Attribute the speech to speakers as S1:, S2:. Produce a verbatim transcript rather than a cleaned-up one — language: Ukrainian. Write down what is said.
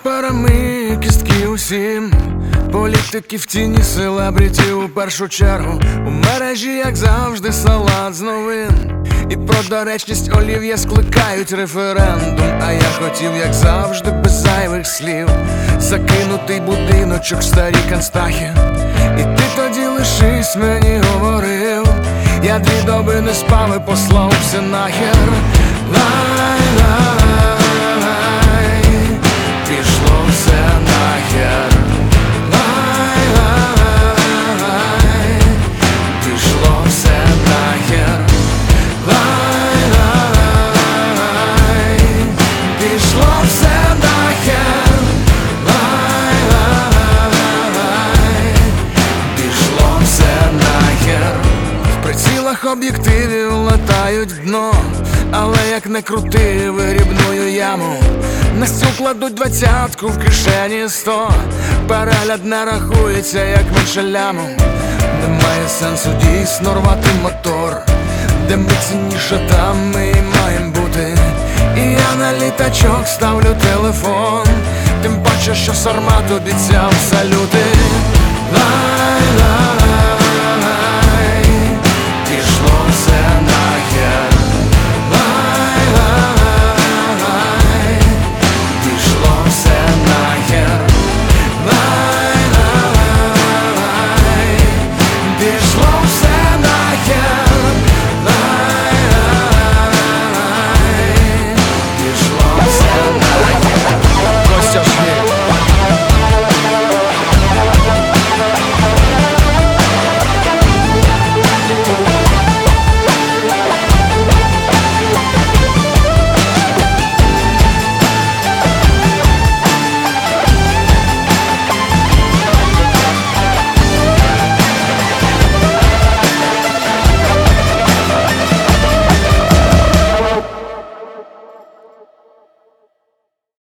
S1: Перемий кістки усім, політики в тіні, селебріті у першу чергу. У мережі, як завжди, салат з новин. І про доречність олів'я скликають референдум. А я хотів, як завжди, без зайвих слів, закинутий будиночок, старі констахи. І ти тоді лишись, мені говорив. Я дві доби не спав і послав все нахер. Лай-лай, пішло все нахер. Лай-лай, пішло все нахер. Лай-лай, пішло все нахер. Лай-лай, пішло все нахер. В прицілах об'єктивів латають в дно, але як не крути, вирібную яму. На стіл кладуть двадцятку, в кишені сто. Перегляд не рахується, як менше ляму. Немає сенсу дійсно рвати мотор. Де ми цінніше, там ми і маєм бути. І я на літачок ставлю телефон, тим паче, що Сармат обіцяв салюти. Лай-лай.